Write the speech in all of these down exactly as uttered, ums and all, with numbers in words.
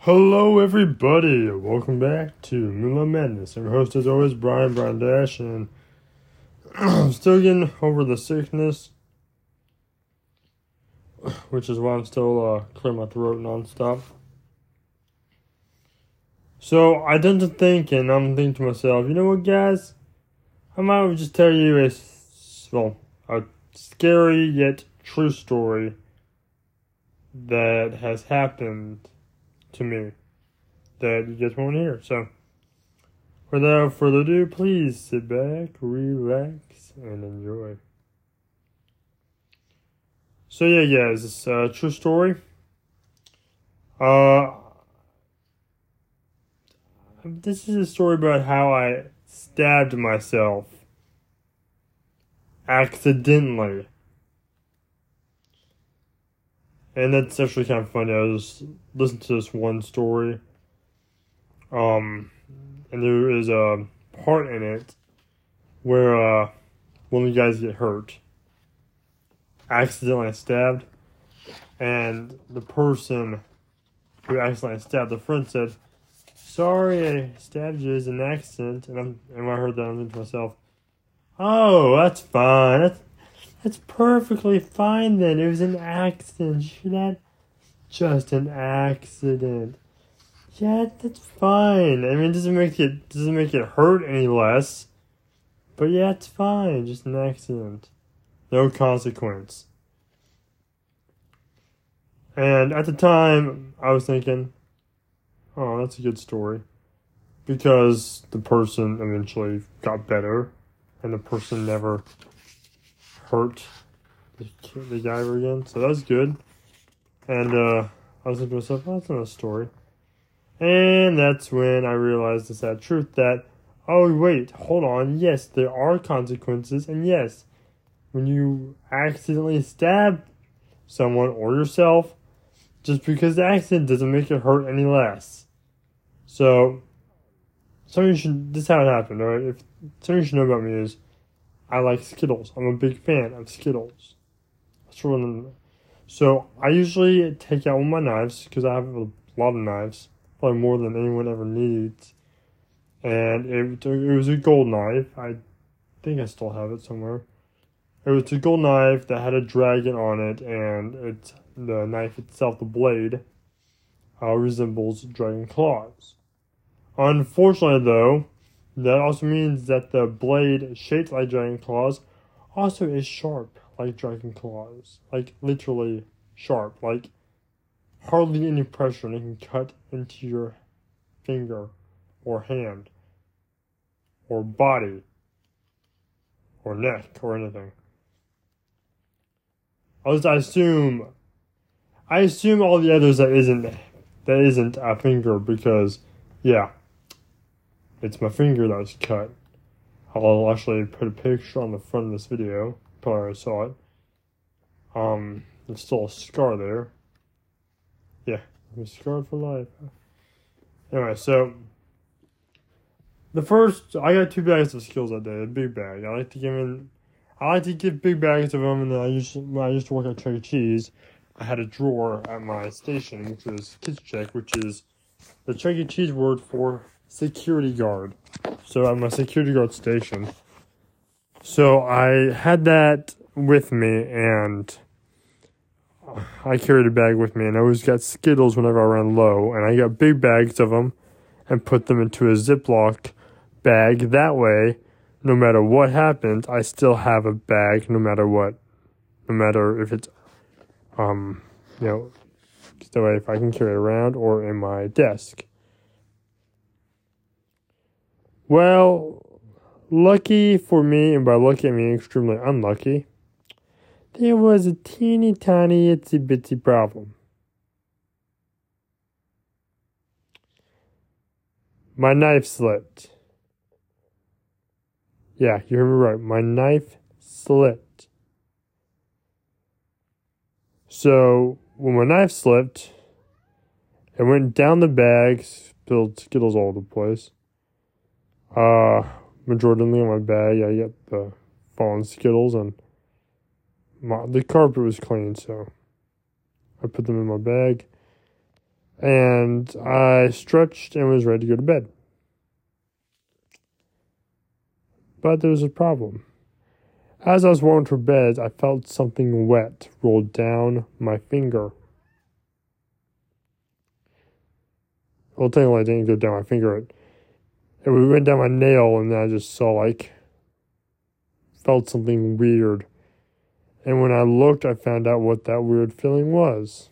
Hello, everybody. Welcome back to Moonlight Madness. I'm your host, as always, Brian Brian Dash, and I'm still getting over the sickness, which is why I'm still uh, clearing my throat nonstop. So I done to think, and I'm thinking to myself, you know what, guys? I might just tell you a well, a scary yet true story that has happened to me that you guys won't hear. So, without further ado, please sit back, relax, and enjoy. So yeah, guys, it's a true story. Uh, this is a story about how I stabbed myself accidentally. And that's actually kind of funny. I was listening to this one story. Um, and there is a part in it where uh, one of you guys get hurt. Accidentally stabbed. And the person who accidentally stabbed the friend said, "Sorry, I stabbed you as an accident." And, I'm, and when I heard that, I'm thinking to myself, "Oh, that's fine. That's That's perfectly fine then. It was an accident. You're not just an accident. Yeah, that's fine. I mean, it doesn't make it doesn't make it hurt any less. But yeah, it's fine. Just an accident. No consequence." And at the time, I was thinking, oh, that's a good story. Because the person eventually got better. And the person never hurt the, the guy ever again, so that was good. And uh, I was thinking to myself, oh, that's not a story. And that's when I realized the sad truth that, oh wait, hold on, yes, there are consequences, and yes, when you accidentally stab someone or yourself, just because the accident doesn't make it hurt any less. So, something you should, this is how it happened, alright? If something you should know about me is, I like Skittles. I'm a big fan of Skittles. That's one. So I usually take out all my knives because I have a lot of knives, probably more than anyone ever needs. And it it was a gold knife. I think I still have it somewhere. It was a gold knife that had a dragon on it, and it the knife itself, the blade, uh, resembles dragon claws. Unfortunately, though, that also means that the blade, shaped like dragon claws, also is sharp like dragon claws. Like, literally sharp. Like, hardly any pressure, and it can cut into your finger, or hand, or body, or neck, or anything. At least I assume, I assume all the others that isn't, that isn't a finger, because, yeah, it's my finger that was cut. I'll actually put a picture on the front of this video. Probably already saw it. Um, there's still a scar there. Yeah, I'm scarred for life. Anyway, so the first, I got two bags of Skittles that day. A big bag. I like to give in. I like to give big bags of them. And then I used to, when I used to work at Chuck E. Cheese, I had a drawer at my station, which was Kids Check, which is the Chuck E. Cheese word for security guard. So at my security guard station. So I had that with me, and I carried a bag with me, and I always got Skittles whenever I ran low, and I got big bags of them and put them into a Ziploc bag. That way, no matter what happens, I still have a bag no matter what. No matter if it's, um, you know, that way if I can carry it around or in my desk. Well, lucky for me, and by lucky I mean extremely unlucky, there was a teeny tiny itsy bitsy problem. My knife slipped. Yeah, you heard me right. My knife slipped. So, when my knife slipped, it went down the bag, spilled Skittles all over the place. Uh, majority of my bag, I got the fallen Skittles, and my, the carpet was clean, so I put them in my bag. And I stretched and was ready to go to bed. But there was a problem. As I was rolling to bed, I felt something wet roll down my finger. Well, technically, it didn't go down my finger. It, it went down my nail, and then I just saw, like, felt something weird. And when I looked, I found out what that weird feeling was.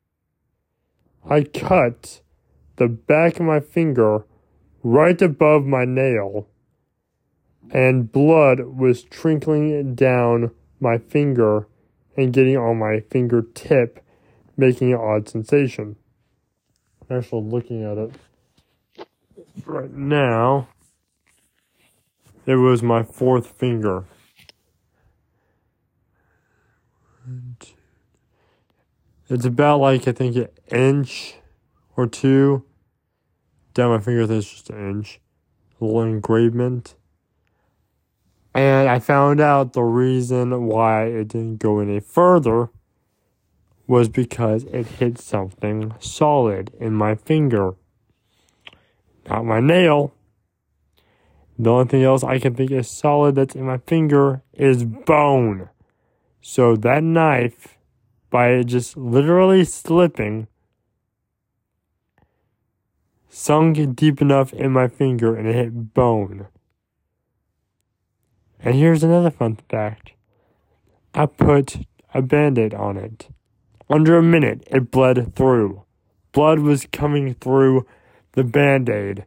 I cut the back of my finger right above my nail, and blood was trickling down my finger and getting on my fingertip, making an odd sensation. I'm actually looking at it right now. It was my fourth finger. It's about like, I think, an inch or two down my finger. That's just an inch. A little engravement. And I found out the reason why it didn't go any further was because it hit something solid in my finger. Not my nail. The only thing else I can think is solid that's in my finger is bone. So that knife, by it just literally slipping, sunk deep enough in my finger and it hit bone. And here's another fun fact. I put a Band-Aid on it. Under a minute, it bled through. Blood was coming through the Band-Aid.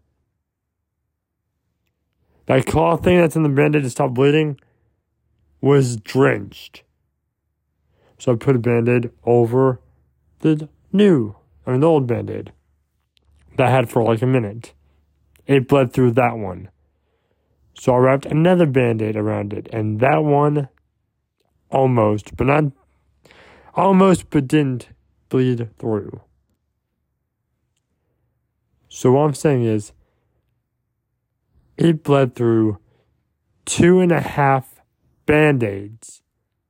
That cloth thing that's in the Band-Aid to stop bleeding was drenched. So I put a Band-Aid over the new, I mean the old Band-Aid that I had for like a minute. It bled through that one. So I wrapped another Band-Aid around it, and that one almost, but not, almost, but didn't bleed through. So what I'm saying is, it bled through two and a half Band-Aids.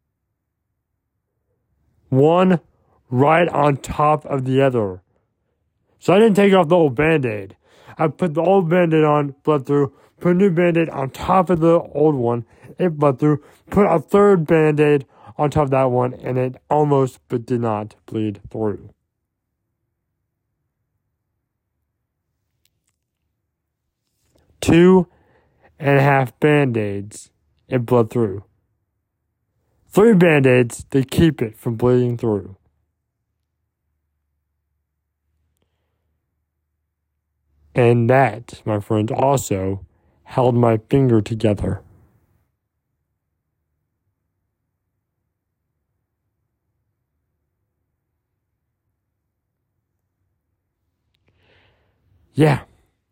One right on top of the other. So I didn't take off the old Band-Aid. I put the old Band-Aid on, bled through, put a new Band-Aid on top of the old one, it bled through, put a third Band-Aid on top of that one, and it almost but did not bleed through. Two and a half Band-Aids, it bled through. Three Band-Aids, they keep it from bleeding through. And that, my friend, also held my finger together. Yeah.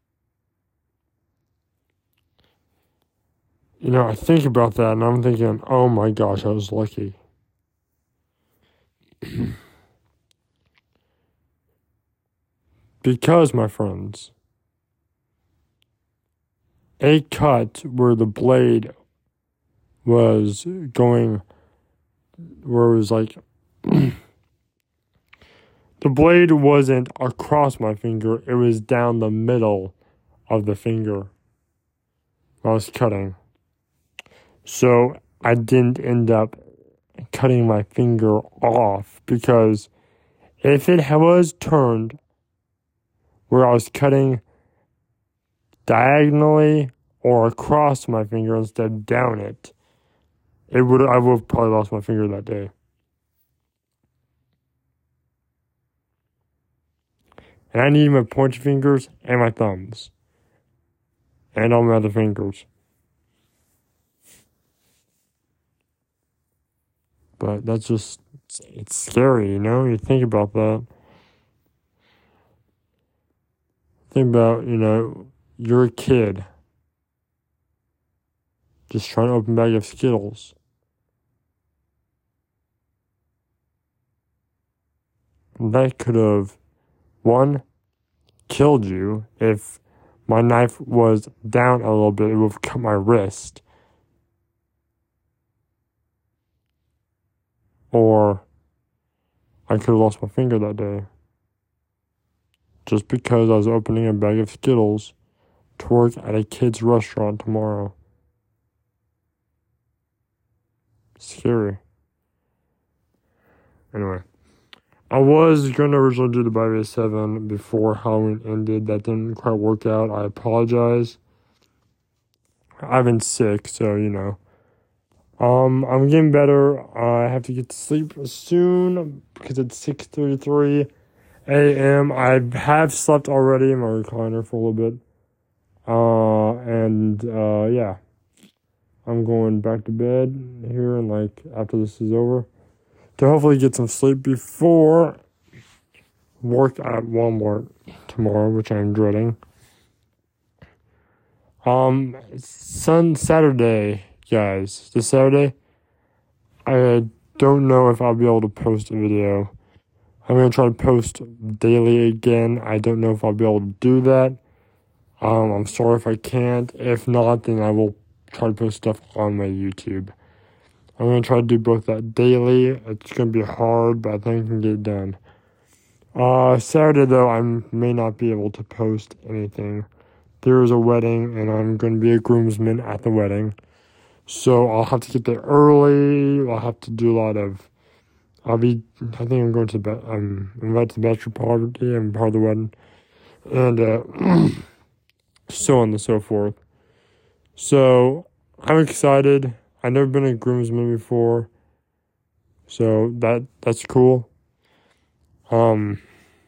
You know, I think about that and I'm thinking, oh my gosh, I was lucky. Because, my friends, a cut where the blade was going, where it was like, the blade wasn't across my finger, it was down the middle of the finger I was cutting. So I didn't end up cutting my finger off, because if it was turned where I was cutting diagonally or across my finger instead of down it, it would I would have probably lost my finger that day. And I need my pointer fingers and my thumbs. And all my other fingers. But that's just, it's scary, you know? You think about that. Think about, you know, you're a kid. Just trying to open a bag of Skittles. That could have, one, killed you. If my knife was down a little bit, it would have cut my wrist. Or I could have lost my finger that day. just because I was opening a bag of Skittles to work at a kid's restaurant tomorrow. Scary. Anyway, I was going to originally do the By Way seven before Halloween ended. That didn't quite work out. I apologize. I've been sick, so, you know. Um, I'm getting better. Uh, I have to get to sleep soon because it's six thirty-three a.m. I have slept already in my recliner for a little bit. Uh, and, uh, yeah. I'm going back to bed here and, like, after this is over to hopefully get some sleep before work at Walmart tomorrow, which I'm dreading. Um, Sun Saturday, guys. This Saturday, I don't know if I'll be able to post a video. I'm going to try to post daily again. I don't know if I'll be able to do that. Um, I'm sorry if I can't. If not, then I will try to post stuff on my YouTube. I'm going to try to do both that daily. It's going to be hard, but I think I can get it done. Uh, Saturday, though, I may not be able to post anything. There is a wedding, and I'm going to be a groomsman at the wedding. So I'll have to get there early. I'll have to do a lot of... I'll be... I think I'm going to... Be, I'm invited to the bachelor party. I'm part of the wedding. And, uh... so on and so forth. So, I'm excited. I've never been a groomsman before. So, that that's cool. Um...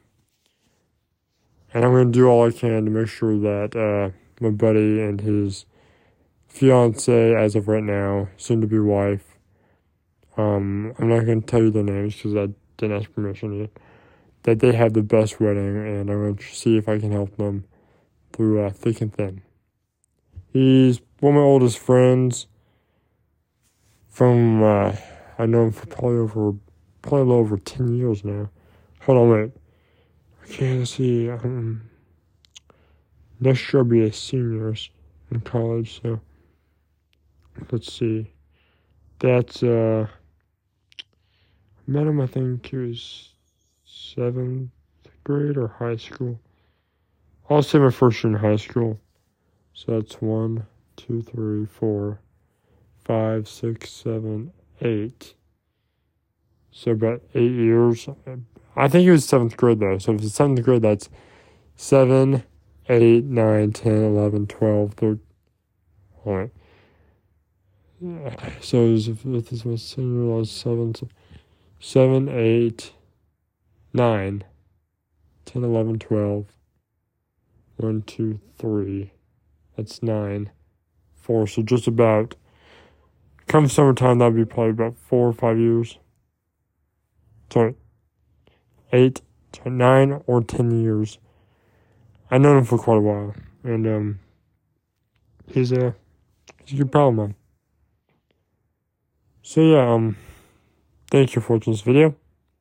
And I'm going to do all I can to make sure that uh, my buddy and his fiance, as of right now, soon-to-be wife, um, I'm not going to tell you their names because I didn't ask permission yet, that they have the best wedding, and I'm going to see if I can help them through uh, thick and thin. He's one of my oldest friends from, uh, I know him for probably over, probably a little over ten years now. Hold on, wait. Okay, let's see. Um, next year I'll be a senior in college, so let's see. That's, uh, I met him, I think he was seventh grade or high school. I'll say my first year in high school. So that's one, two, three, four, five, six, seven, eight. So about eight years. I think it was seventh grade, though. So if it's seventh grade, that's seven, eight, nine, ten, eleven, twelve, thirteen. All right. So it was, if this was senior, I was seven, seven, eight, nine, ten, eleven, twelve. One, two, three. That's nine. Four. So just about, come summertime, that'd be probably about four or five years. Sorry. Eight to nine or ten years. I've known him for quite a while. And, um, he's a, he's a good pal of mine. So, yeah, um, thank you for watching this video.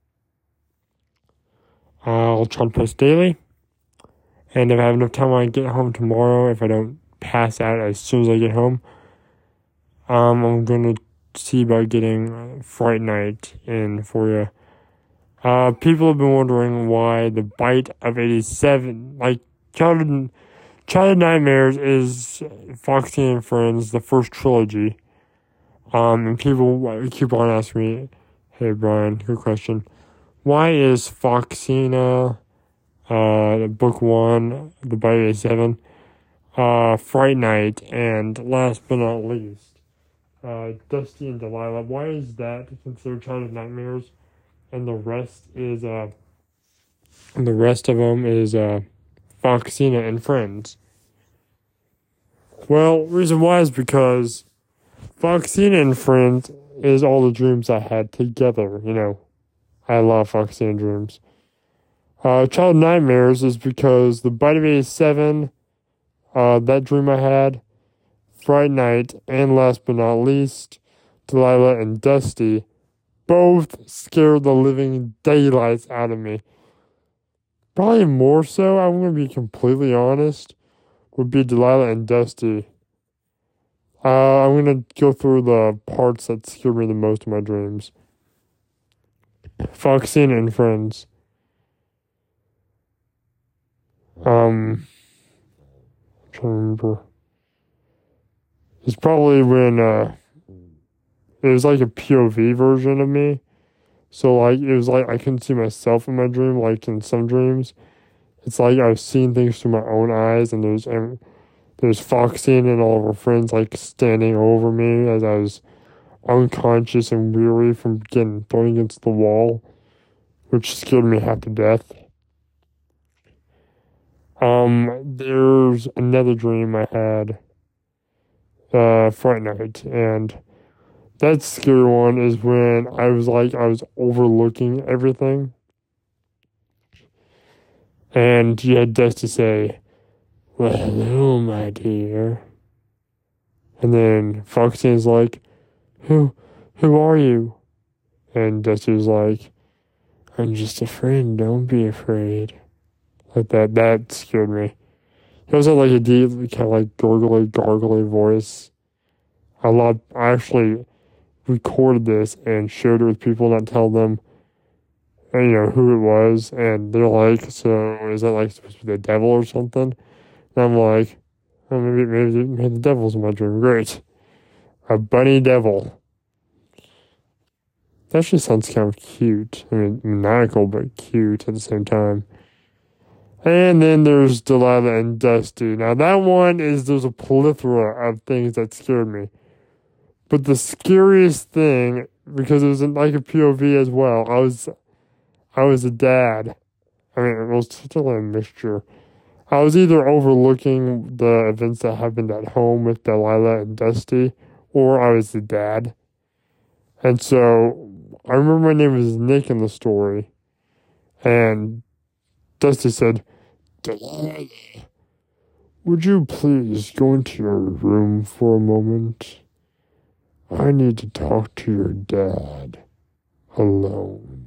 I'll try to post daily. And if I have enough time when I get home tomorrow, if I don't pass out as soon as I get home, um, I'm going to see about getting Fright Night in for you. Uh, people have been wondering why the Bite of eighty-seven, like, Childhood, Childhood Nightmares is Foxy and Friends, the first trilogy. Um, and people keep on asking me, hey, Brian, good question. Why is Foxina, uh, book one, the Bite of eighty-seven, uh, Fright Night, and last but not least, uh, Dusty and Delilah, why is that considered Childhood Nightmares? And the rest is, uh, and the rest of them is, uh, Foxina and Friends. Well, reason why is because Foxina and Friends is all the dreams I had together, you know. I love Foxina dreams. Uh, Child Nightmares is because the Bite of eighty-seven, uh, that dream I had, Fright Night, and last but not least, Delilah and Dusty, both scared the living daylights out of me. Probably more so, I'm going to be completely honest, would be Delilah and Dusty. Uh, I'm going to go through the parts that scare me the most in my dreams. Foxina and Friends. Um, I'm trying to remember. It's probably when uh, it was like a P O V version of me. So like it was like I couldn't see myself in my dream. Like in some dreams, it's like I was seeing things through my own eyes, and there's and there's Foxy and all of her friends like standing over me as I was unconscious and weary from getting thrown against the wall, which scared me half to death. Um, there's another dream I had, uh, Fright Night, and that scary one is when I was like, I was overlooking everything. And you had Dusty say, "Well, hello, my dear." And then Foxy's like, Who, who are you? And Dusty was like, "I'm just a friend, don't be afraid." Like that, that scared me. He also had like a deep, kind of like gurgly, gargly voice. I love, I actually recorded this and shared it with people, not tell them, you know, who it was. And they're like, "So is that like supposed to be the devil or something?" And I'm like, oh, maybe, maybe, maybe the devil's in my dream. Great. A bunny devil. That actually sounds kind of cute. I mean, maniacal, but cute at the same time. And then there's Delilah and Dusty. Now, that one is, there's a plethora of things that scared me. But the scariest thing, because it was in like a P O V as well, I was, I was a dad. I mean, it was still a mixture. I was either overlooking the events that happened at home with Delilah and Dusty, or I was the dad. And so, I remember my name was Nick in the story, and Dusty said, "Delilah, would you please go into your room for a moment? I need to talk to your dad alone."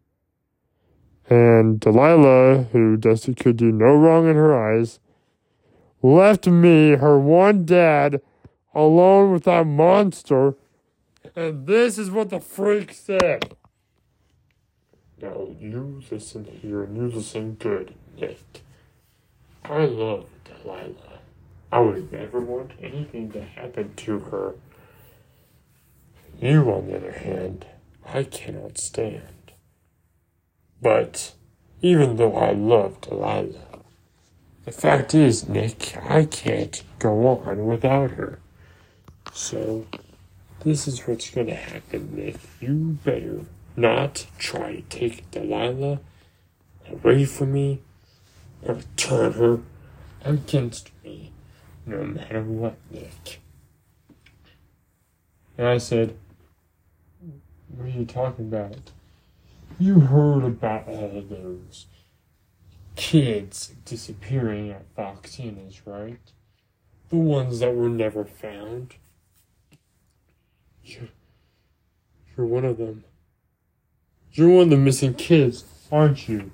And Delilah, who Dusty could do no wrong in her eyes, left me, her one dad, alone with that monster. And this is what the freak said. "Now you listen here, and you listen good, Nick. I love Delilah. I would never want anything to happen to her. You, on the other hand, I cannot stand. But even though I love Delilah, the fact is, Nick, I can't go on without her. So, this is what's gonna happen, Nick. You better not try to take Delilah away from me or turn her against me, no matter what, Nick." And I said, "What are you talking about? You heard about all of those kids disappearing at Foxina's, right? The ones that were never found. You're, you're one of them. You're one of the missing kids, aren't you?"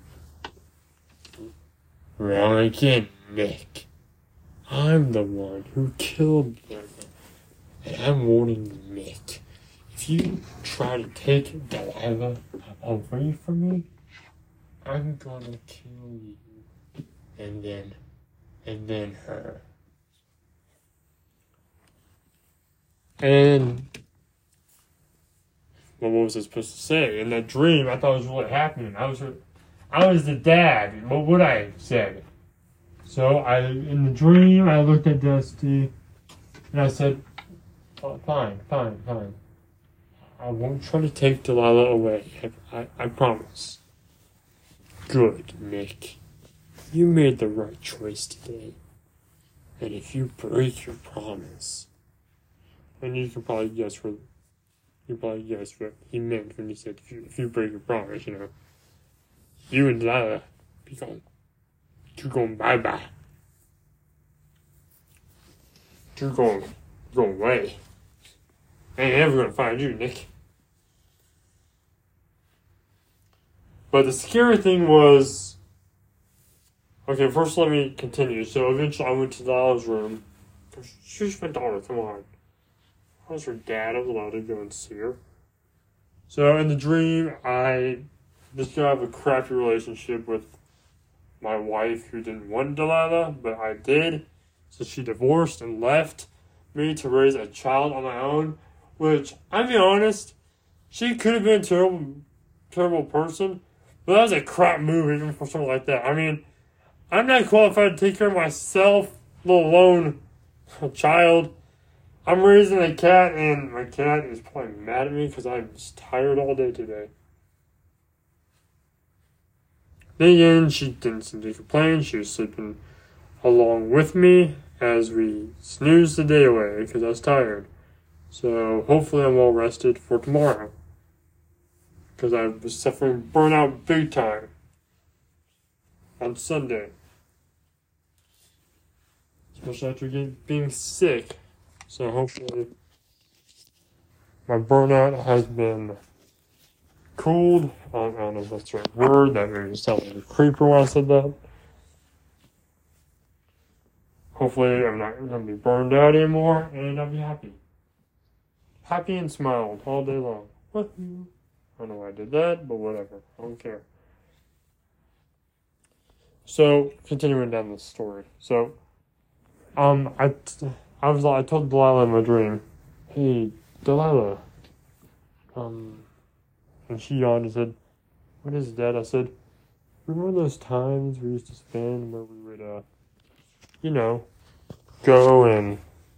"Wrong again, Nick. I'm the one who killed them. And I'm warning you, Nick. If you try to take Delilah away from me, I'm gonna kill you. And then, and then her." And what was I supposed to say? In that dream, I thought it was really happening. I was, I was the dad. What would I have said? So I, in the dream, I looked at Dusty, and I said, "Oh, fine, fine, fine. I won't try to take Delilah away. I, I, I promise." "Good, Nick. You made the right choice today. And if you break your promise," and you can probably guess what you probably guess what he meant when he said, if you, if you break your promise, you know, you and Delilah be gone. You're going bye bye. You're going, going away. I ain't ever gonna find you, Nick. But the scary thing was, okay, first let me continue. So eventually I went to Delilah's room. She was my daughter, come on. I was her dad, I was allowed to go and see her. So in the dream, I just gonna have a crappy relationship with my wife who didn't want Delilah, but I did. So she divorced and left me to raise a child on my own, which, I'll be honest, she could have been a terrible, terrible person, but that was a crap move even for something like that. I mean, I'm not qualified to take care of myself, let alone a child. I'm raising a cat, and my cat is probably mad at me because I'm just tired all day today. Then again, she didn't seem to complain. She was sleeping along with me as we snoozed the day away because I was tired. So hopefully I'm well rested for tomorrow because I was suffering burnout big time on Sunday. Especially after getting, being sick. So hopefully my burnout has been cooled. I don't, I don't know if that's the right word. That made me sound like a creeper when I said that. Hopefully I'm not going to be burned out anymore, and I'll be happy. Happy and smiled all day long. Woohoo. I don't know why I did that, but whatever. I don't care. So, continuing down the story. So, um, I, I was I told Delilah in my dream, hey, Delilah, um, and she yawned and said, what is it, Dad? I said, remember those times we used to spend where we would, uh, you know, go and,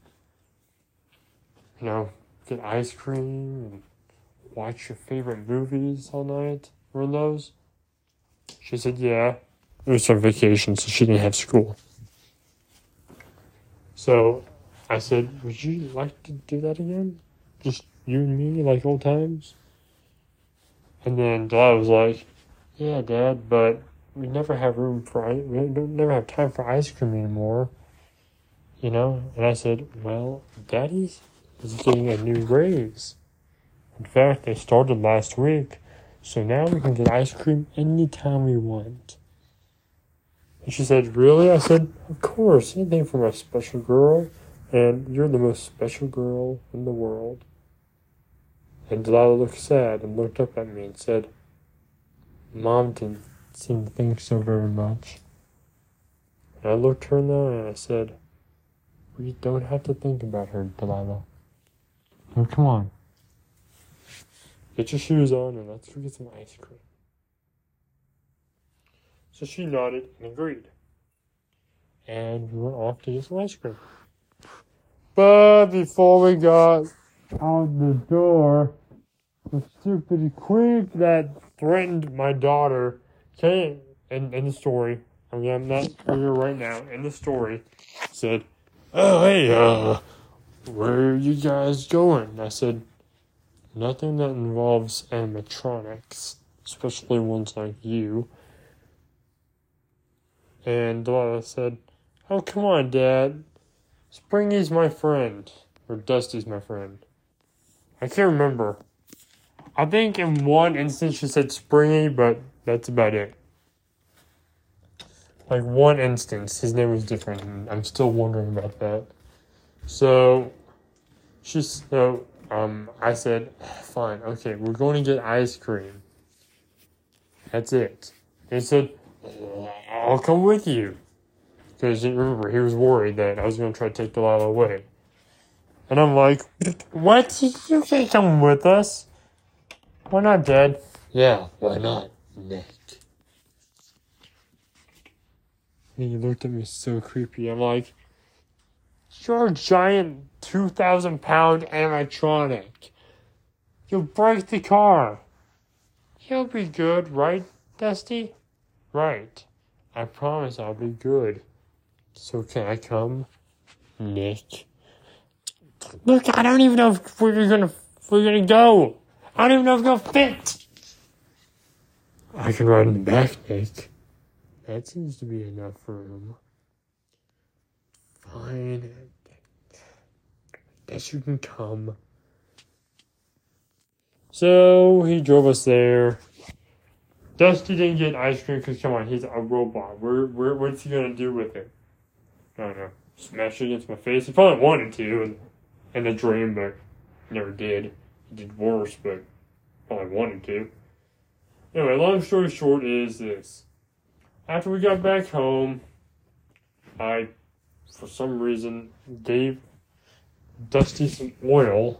you know, get ice cream and watch your favorite movies all night? Remember those? She said, yeah. It was on vacation, so she didn't have school. So I said, would you like to do that again? Just you and me, like old times? And then Dad was like, yeah, Dad, but we never have room for, we don't never have time for ice cream anymore. You know? And I said, well, Daddy is getting a new raise. In fact, they started last week. So now we can get ice cream anytime we want. And she said, really? I said, of course, anything for my special girl. And you're the most special girl in the world. And Delilah looked sad and looked up at me and said, Mom didn't seem to think so very much. And I looked her in the eye and I said, we don't have to think about her, Delilah. Now come on. Get your shoes on and let's go get some ice cream. So she nodded and agreed. And we went off to get some ice cream. But before we got out the door, the stupid creep that threatened my daughter came in, in the story. I mean, I'm not here right now. In the story, said, oh, hey, uh, where are you guys going? I said, nothing that involves animatronics, especially ones like you. And Delilah said, oh, come on, Dad. Springy's my friend. Or Dusty's my friend. I can't remember. I think in one instance she said Springy, but that's about it. Like one instance, his name was different, and I'm still wondering about that. So, she's, so, um, I said, fine, okay, we're going to get ice cream. That's it. And he said, I'll come with you. Because remember, he was worried that I was going to try to take Delilah away. And I'm like, what? You can't come with us. Why not, Dad? Yeah, why not, Nick? And he looked at me so creepy. I'm like, you're a giant two thousand pound animatronic. You'll break the car. You'll be good, right, Dusty? Right. I promise I'll be good. So can I come, Nick? Look, I don't even know if we're gonna if we're gonna go. I don't even know if it's gonna fit. I can ride in the back, Nick. That seems to be enough room. Fine. Guess you can come. So he drove us there. Dusty didn't get ice cream because, come on, he's a robot. Where, where, what's he gonna do with it? I don't know. Smash it against my face. He probably wanted to in, in a dream, but never did. He did worse, but probably wanted to. Anyway, long story short is this. After we got back home, I, for some reason, gave Dusty some oil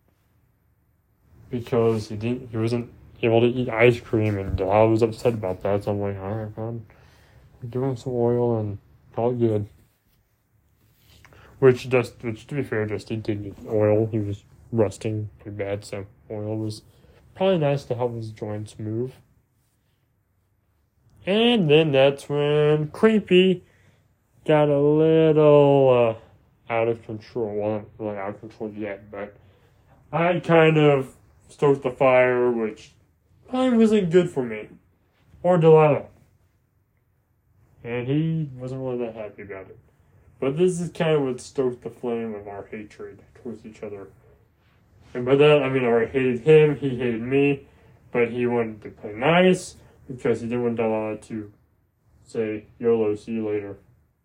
because he didn't. He wasn't able to eat ice cream, and I was upset about that. So I'm like, all right, fine. Give him some oil and call it good. Which, just which to be fair, Dusty did need oil. He was rusting pretty bad, so oil was probably nice to help his joints move. And then that's when Creepy got a little uh, out of control. Well, not really out of control yet, but I kind of stoked the fire, which probably wasn't good for me. Or Delilah. And he wasn't really that happy about it. But this is kind of what stoked the flame of our hatred towards each other. And by that, I mean I hated him, he hated me, but he wanted to play nice because he didn't want Delilah to say, YOLO, see you later.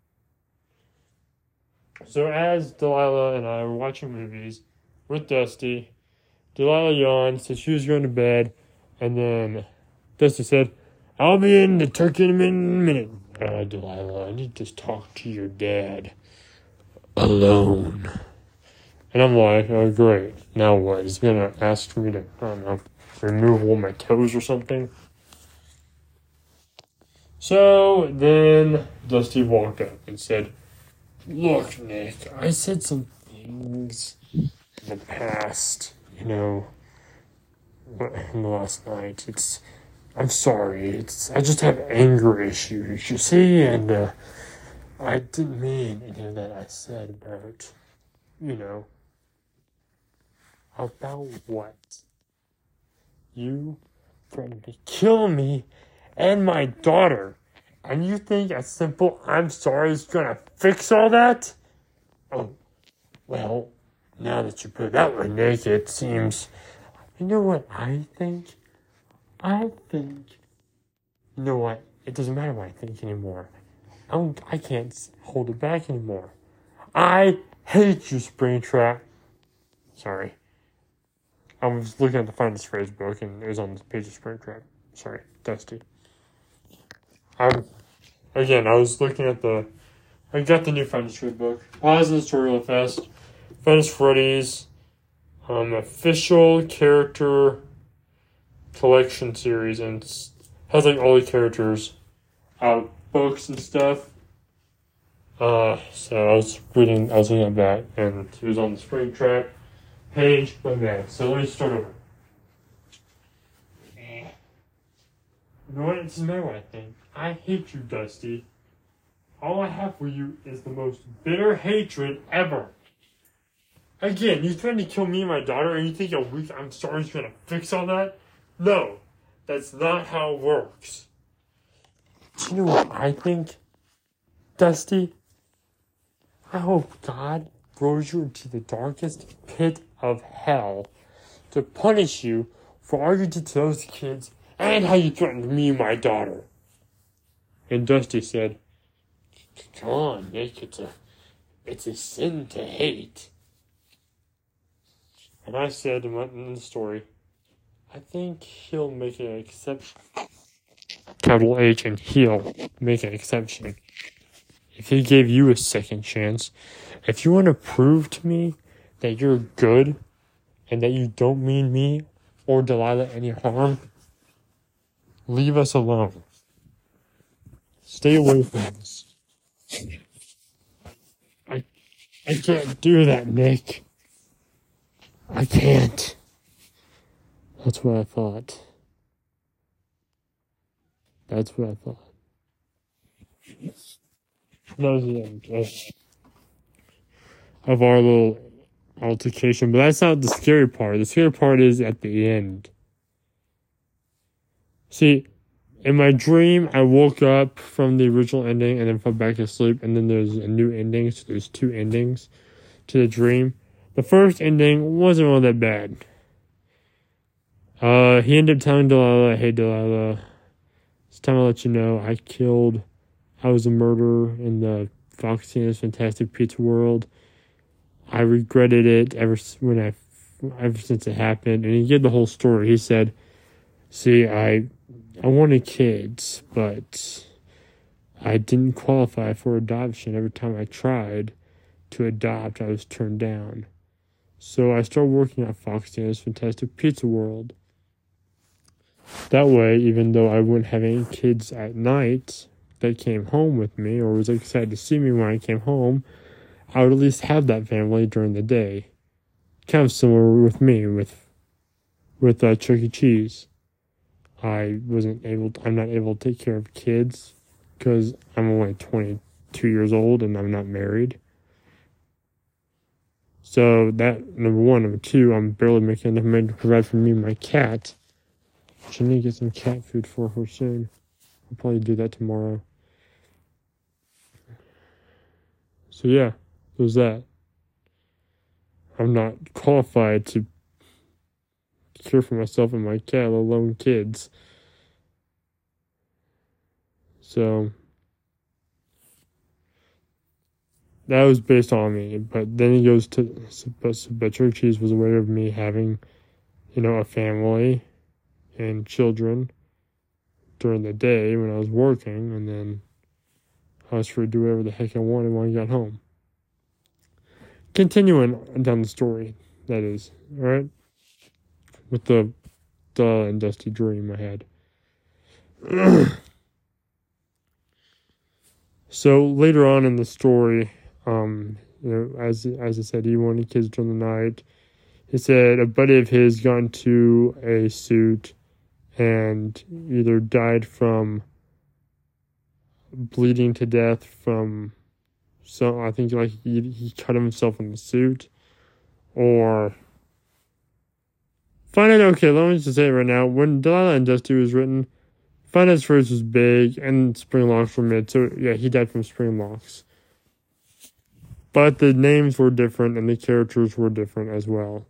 So as Delilah and I were watching movies with Dusty, Delilah yawned, said she was going to bed, and then Dusty said, I'll be in the turkey in a minute. Uh, Delilah, I need to talk to your dad. Alone. And I'm like, oh great, now what? He's gonna ask for me to, I don't know, remove all my toes or something? So then Dusty walked up and said, look, Nick, I said some things in the past, you know, in the last night. It's, I'm sorry, it's, I just have anger issues, you see, and, uh, I didn't mean any of that I said about, you know, about what? You threatened to kill me and my daughter, and you think a simple I'm sorry is gonna fix all that? Oh, well, now that you put it that way, Nick, it seems, you know what I think? I think, you know what, it doesn't matter what I think anymore. I, don't, I can't hold it back anymore. I hate you, Springtrap. Sorry. I was looking at the Finest Phrase book, and it was on the page of Springtrap. Sorry, Dusty. Um, again, I was looking at the, I got the new Finest Phrase book. Well, I was in the store really fast. Finest Freddy's, um, official character collection series, and has like all the characters out of books and stuff. Uh, so I was reading, I was looking at that, and it was on the Springtrap page, but man, so let me start over. You know what? It doesn't matter what I think. I hate you, Dusty. All I have for you is the most bitter hatred ever. Again, you threatened to kill me and my daughter, and you think a week I'm sorry is gonna fix all that? No, that's not how it works. Do you know what I think, Dusty? I hope God throws you into the darkest pit of hell to punish you for all you did to those kids and how you threatened me and my daughter. And Dusty said, come on, Nick, it's a, it's a sin to hate. And I said in the story, I think he'll make an exception. Capital H and he'll make an exception. If he gave you a second chance, if you want to prove to me that you're good and that you don't mean me or Delilah any harm, leave us alone. Stay away from us. I, I can't do that, Nick. I can't. That's what I thought. That's what I thought. That was the end of, of our little altercation, but that's not the scary part. The scary part is at the end. See, in my dream, I woke up from the original ending and then fell back to sleep, and then there's a new ending, so there's two endings to the dream. The first ending wasn't all that bad. Uh, he ended up telling Delilah, hey Delilah, it's time to let you know I killed, I was a murderer in the Foxy's Fantastic Pizza world. I regretted it ever when I, ever since it happened. And he gave the whole story. He said, see, I, I wanted kids, but I didn't qualify for adoption. Every time I tried to adopt, I was turned down. So I started working at Foxtana's Fantastic Pizza World. That way, even though I wouldn't have any kids at night that came home with me or was excited to see me when I came home, I would at least have that family during the day. Kind of similar with me, with with uh, Chuck E. Cheese. I wasn't able to, I'm not able to take care of kids because I'm only twenty-two years old and I'm not married. So that, number one. Number two, I'm barely making enough money to provide for me and my cat. Which I need to get some cat food for her soon. I'll probably do that tomorrow. So yeah, there's that. I'm not qualified to care for myself and my cat, let alone kids. So that was based on me. But then it goes to, but, but Chuck E. Cheese was aware of me having, you know, a family and children during the day when I was working, and then I was free to do whatever the heck I wanted when I got home. Continuing down the story, that is, alright? With the dull and dusty dream I had. So later on in the story, um, you know, as as I said, he wanted kids during the night. He said a buddy of his got into a suit and either died from bleeding to death from some, I think like he, he cut himself in the suit, or find it okay, let me just say it right now. When Delilah and Dusty was written, Finance First was big and Spring Locks were mid, so yeah, he died from Spring Locks. But the names were different and the characters were different as well.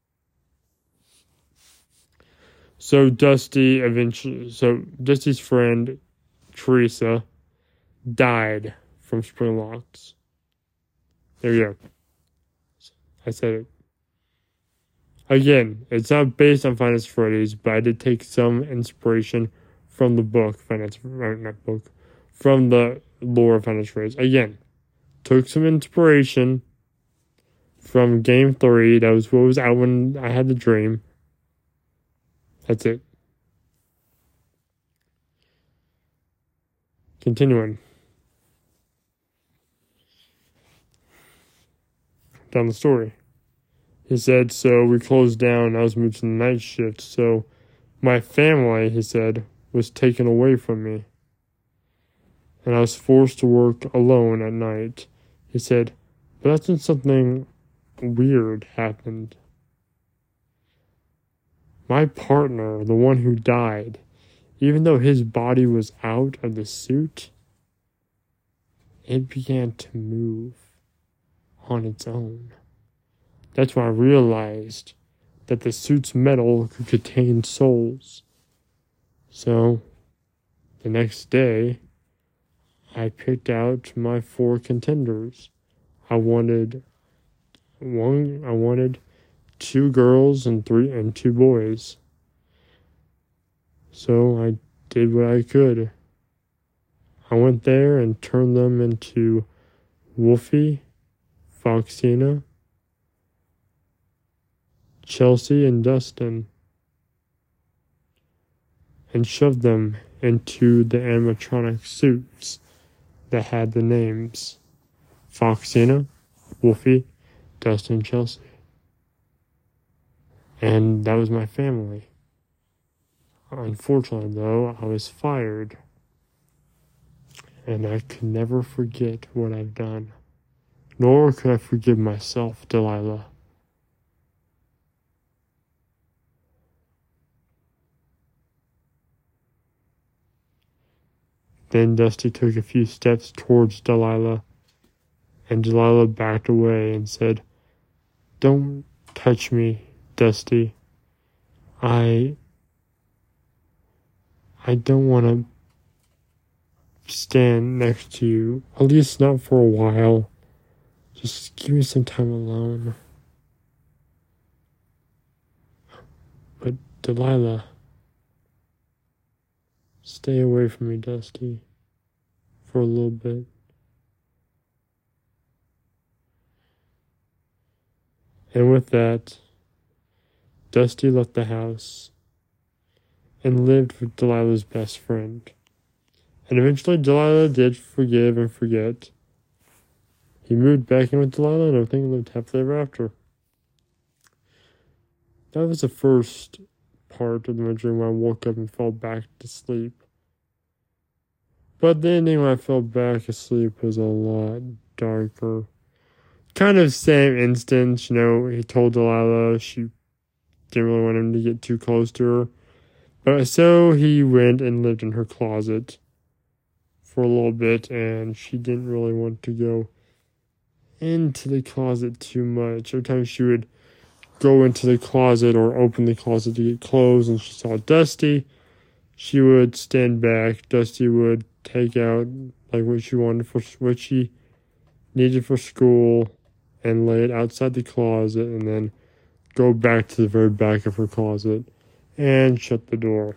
So Dusty eventually, so Dusty's friend, Teresa, died from Spring Locks. There you go. I said it. Again, it's not based on Finance Freddy's, but I did take some inspiration from the book, Finance, not book, from the lore of Finance Freddy's. Again, took some inspiration from Game three. That was what was out when I had the dream. That's it. Continuing. Down the story. He said, so we closed down. I was moved to the night shift. So my family, he said, was taken away from me. And I was forced to work alone at night. He said, but that's when something weird happened. My partner, the one who died, even though his body was out of the suit, it began to move on its own. That's when I realized that the suit's metal could contain souls. So, the next day, I picked out my four contenders. I wanted one, I wanted two girls and three and two boys. So I did what I could. I went there and turned them into Wolfie, Foxina, Chelsea, and Dustin, and shoved them into the animatronic suits that had the names Foxina, Wolfie, Dustin, Chelsea. And that was my family. Unfortunately, though, I was fired. And I could never forget what I've done. Nor could I forgive myself, Delilah. Then Dusty took a few steps towards Delilah, and Delilah backed away and said, don't touch me, Dusty. I... I don't want to stand next to you, at least not for a while. Just give me some time alone. But Delilah, stay away from me, Dusty. for a little bit. And with that, Dusty left the house and lived with Delilah's best friend. And eventually Delilah did forgive and forget. He moved back in with Delilah and everything lived happily ever after. That was the first part of my dream when I woke up and fell back to sleep. But the ending when I fell back asleep was a lot darker. Kind of same instance, you know, he told Delilah she didn't really want him to get too close to her. But so he went and lived in her closet for a little bit, and she didn't really want to go into the closet too much. Every time she would go into the closet or open the closet to get clothes and she saw Dusty, she would stand back. Dusty would take out like what she wanted for what she needed for school and lay it outside the closet and then go back to the very back of her closet and shut the door.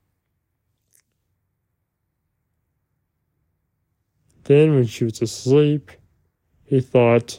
Then when she was asleep, he thought,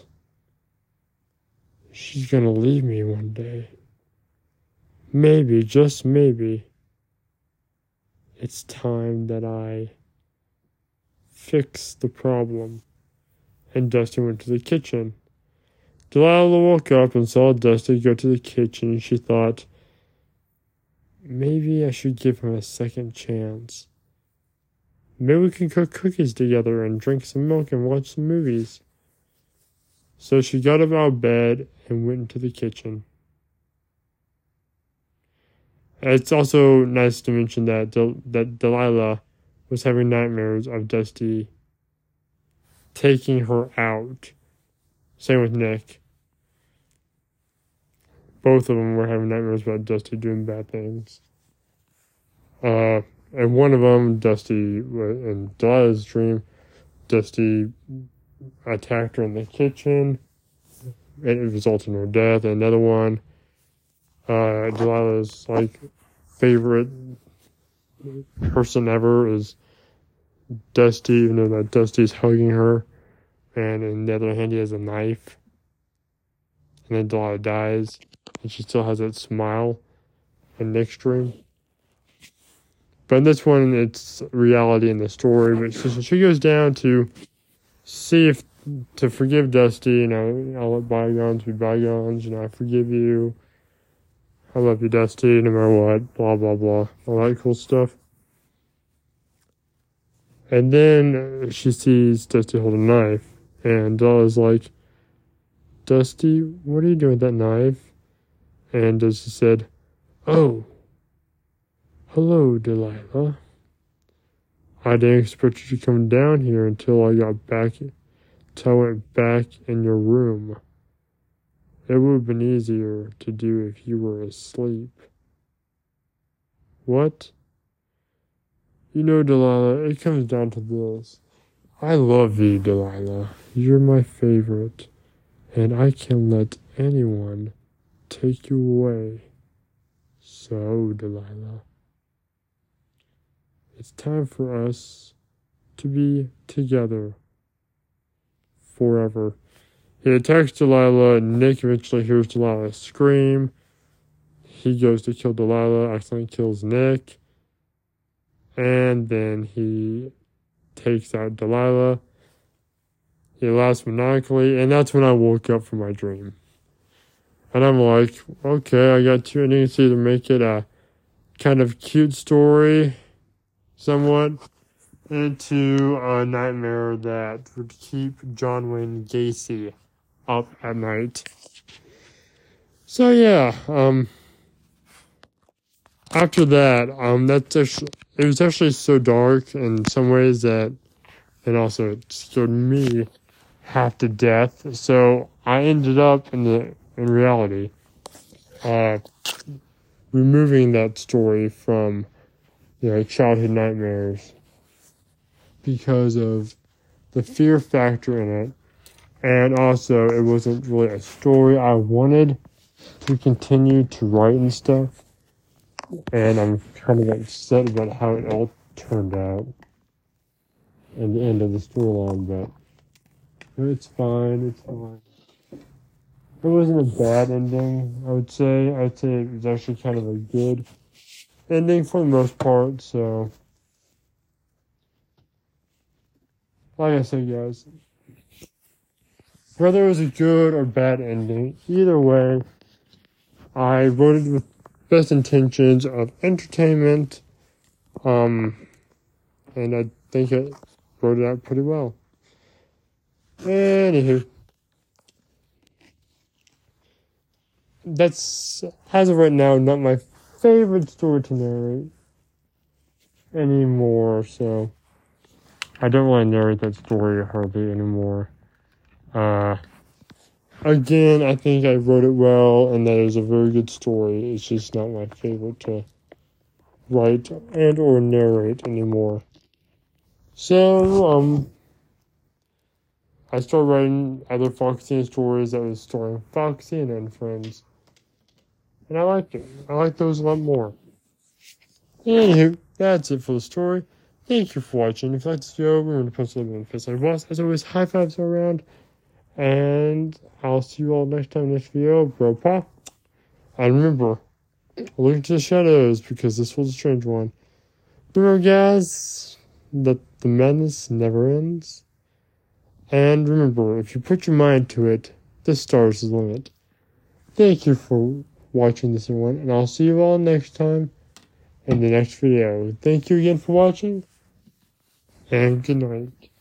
she's gonna leave me one day. Maybe, just maybe, it's time that I fix the problem. And Dusty went to the kitchen. Delilah woke up and saw Dusty go to the kitchen, and she thought, maybe I should give him a second chance. Maybe we can cook cookies together and drink some milk and watch some movies. So she got up out of bed and went into the kitchen. It's also nice to mention that Del- that Delilah was having nightmares of Dusty taking her out. Same with Nick. Both of them were having nightmares about Dusty doing bad things. Uh, and one of them, Dusty, in Delilah's dream, Dusty attacked her in the kitchen. It resulted in her death. Another one, uh, Delilah's like favorite person ever is Dusty, even though that Dusty's hugging her, and in the other hand he has a knife. And then Delilah dies, and she still has that smile in Nick's dream. But in this one, it's reality in the story. But so she goes down to see if to forgive Dusty. You know, I'll let bygones be bygones. You know, I forgive you. I love you, Dusty, no matter what. Blah blah blah, all that cool stuff. And then she sees Dusty hold a knife, and Delilah's like, Dusty, what are you doing with that knife? And Dusty said, oh, hello, Delilah. I didn't expect you to come down here until I got back, until I went back in your room. It would have been easier to do if you were asleep. What? You know, Delilah, it comes down to this. I love you, Delilah. You're my favorite. And I can't let anyone take you away. So, Delilah, it's time for us to be together forever. He attacks Delilah. Nick eventually hears Delilah scream. He goes to kill Delilah, accidentally kills Nick. And then he takes out Delilah. He laughs maniacally, and that's when I woke up from my dream. And I'm like, okay, I got two endings to either make it a kind of cute story, somewhat, into a nightmare that would keep John Wayne Gacy up at night. So yeah, um, after that, um, that's actually, it was actually so dark in some ways that, and also it scared me half to death. So I ended up in the in reality, uh, removing that story from, you know, childhood nightmares because of the fear factor in it, and also it wasn't really a story I wanted to continue to write and stuff. And I'm kind of upset about how it all turned out. and the end of the storyline, but it's fine, it's fine. It wasn't a bad ending, I would say. I'd say it was actually kind of a good ending for the most part, so. Like I said, guys, whether it was a good or bad ending, either way, I wrote it with best intentions of entertainment, um, and I think I wrote it out pretty well. Anywho, that's, as of right now, not my favorite story to narrate anymore, so I don't want to narrate that story hardly anymore. Uh, again, I think I wrote it well, and that is a very good story. It's just not my favorite to write and or narrate anymore. So, um, I started writing other Foxian stories that was starring Foxian and friends. And I liked it. I like those a lot more. Anywho, that's it for the story. Thank you for watching. If you like this video, remember to post a little bit on Facebook Boss. As always, high fives around. And I'll see you all next time in this video. Bro, pop. And remember, look into the shadows because this was a strange one. Remember, guys, that the madness never ends. And remember, if you put your mind to it, the stars is the limit. Thank you for watching this one, and I'll see you all next time in the next video. Thank you again for watching, and good night.